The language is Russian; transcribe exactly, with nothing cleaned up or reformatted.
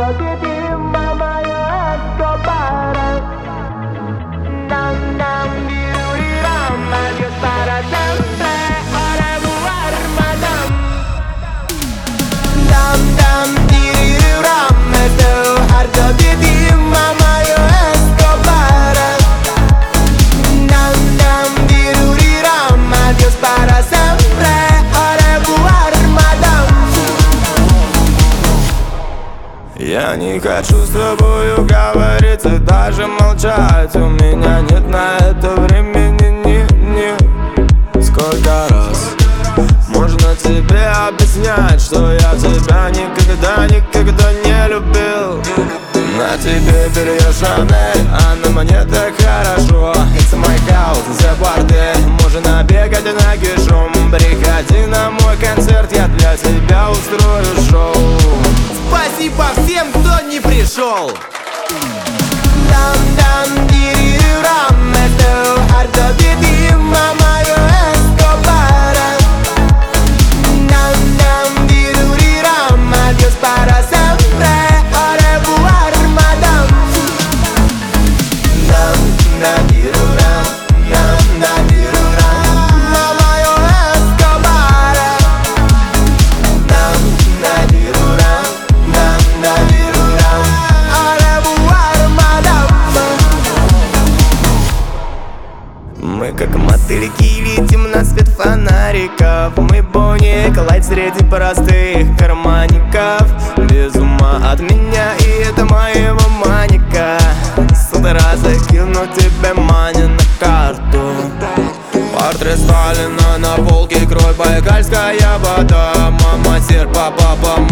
Я не хочу с тобою говорить и даже молчать. У меня нет на это времени, не, не. Сколько раз можно тебе объяснять, что я тебя никогда, никогда не любил. На тебе белье Шанель, а на мне так хорошо. It's my house, the party. Можно бегать нагишом. Приходи на мой концерт, я для тебя устрою шоу. Спасибо всем, кто не пришел. Мы как мотыльки летим на свет фонариков. Мы Бонни и Клайд среди простых карманников. Без ума от меня, и это моего маника. С утра закину тебе мани на карту. Портрет Сталина на полке, кровь байкальская вода. Мама серп, папа,